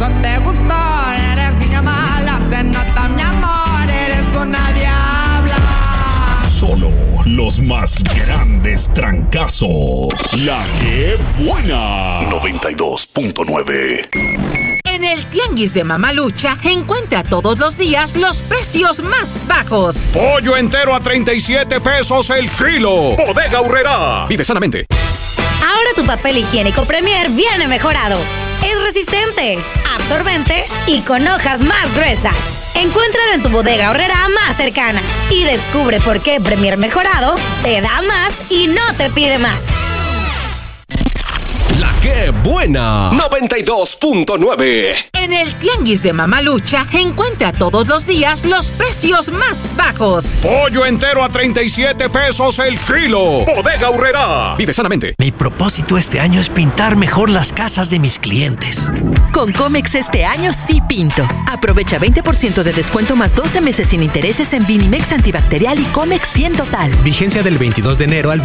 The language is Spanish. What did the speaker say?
eso te gustó. Eres niña mala, se nota mi amor, eres una diabla. Solo los más grandes trancazos. La que buena. 92.9. En el Tianguis de Mamalucha encuentra todos los días los precios más bajos. Pollo entero a 37 pesos el kilo. Bodega Aurrerá. Vive sanamente. Ahora tu papel higiénico Premier viene mejorado. Es resistente, absorbente y con hojas más gruesas. Encuéntralo en tu Bodega Aurrerá más cercana y descubre por qué Premier mejorado te da más y no te pide más. La que buena. 92.9. En el Tianguis de Mamalucha encuentra todos los días los precios más bajos. Pollo entero a 37 pesos el kilo. Bodega Aurrerá. Vive sanamente. Mi propósito este año es pintar mejor las casas de mis clientes. Con Comex este año sí pinto. Aprovecha 20% de descuento más 12 meses sin intereses en Vinimex antibacterial y Comex 100 total. Vigencia del 22 de enero al